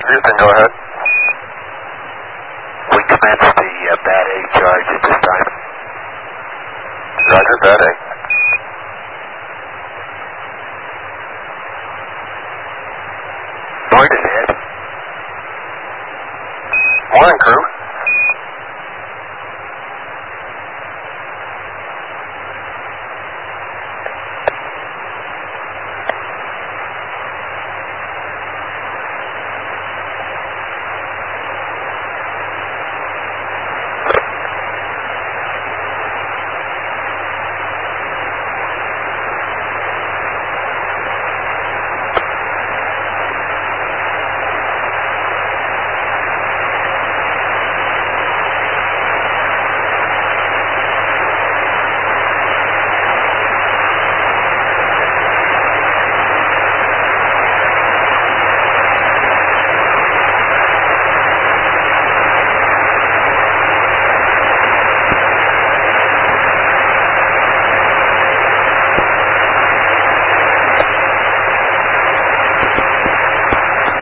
Houston, go ahead. We commence the Bad A charge at this time. Roger, Bad A. Point ahead. Morning, crew.